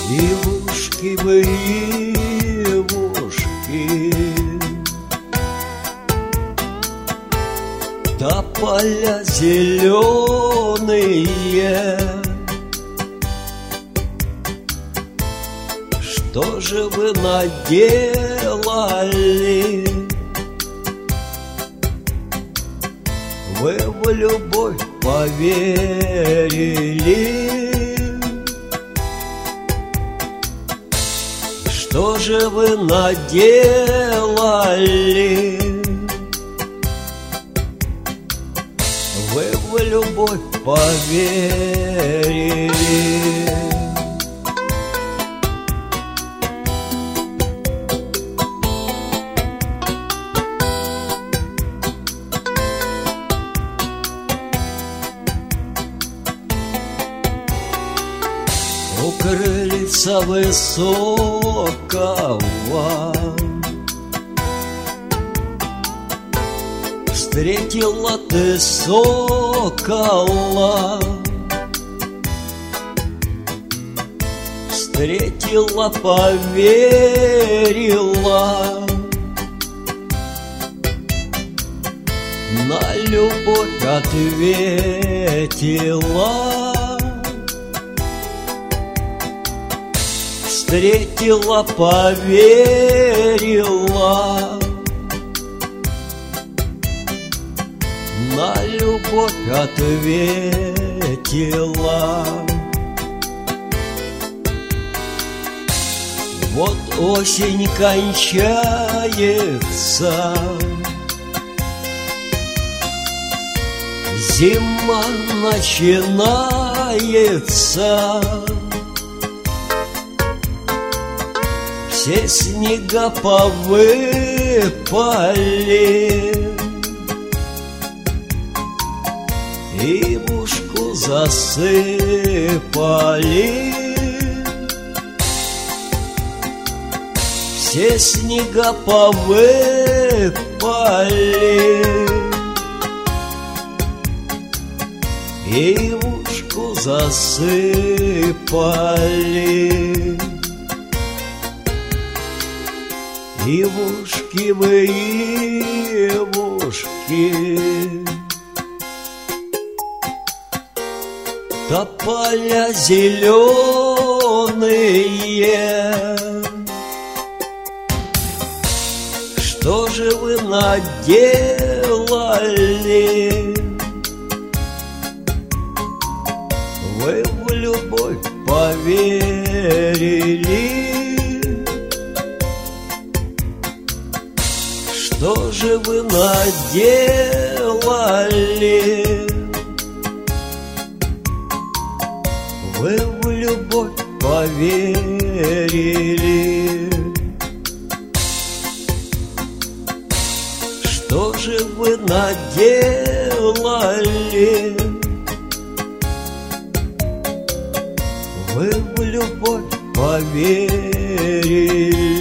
Ивушки вы, ивушки, тополя зеленые, что же вы наделали? Вы в любовь поверили. Что же вы наделали? Вы в любовь поверили. У крыльца высокого встретила ты сокола, встретила, поверила, на любовь ответила. Встретила, поверила, на любовь ответила. Вот осень кончается, зима начинается. Все снега повыпали, ивушку засыпали. Все снега повыпали, ивушку засыпали. Ивушки вы, ивушки, тополя зеленые, что же вы наделали? Вы в любовь поверили. Что же вы наделали? Вы в любовь поверили. Что же вы наделали? Вы в любовь поверили.